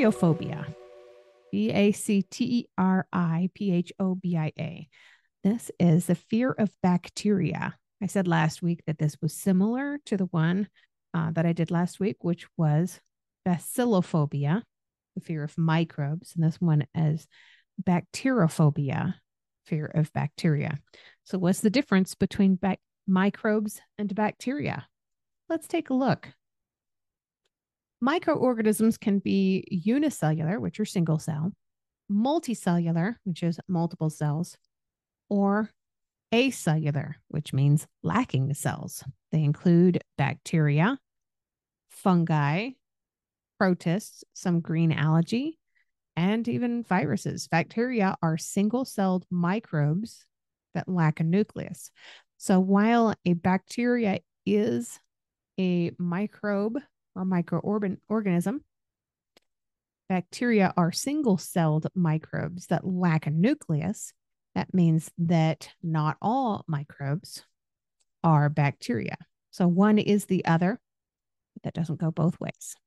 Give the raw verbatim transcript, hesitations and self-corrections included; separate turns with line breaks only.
Bacteriophobia. B A C T E R I P H O B I A. This is the fear of bacteria. I said last week that this was similar to the one uh, that I did last week, which was bacillophobia, the fear of microbes. And this one is bacteriophobia, fear of bacteria. So, what's the difference between bac- microbes and bacteria? Let's take a look. Microorganisms can be unicellular, which are single cell, multicellular, which is multiple cells, or acellular, which means lacking cells. They include bacteria, fungi, protists, some green algae, and even viruses. Bacteria are single celled microbes that lack a nucleus. So while a bacteria is a microbe or microorganism, bacteria are single celled microbes that lack a nucleus. That means that not all microbes are bacteria. So one is the other, but that doesn't go both ways.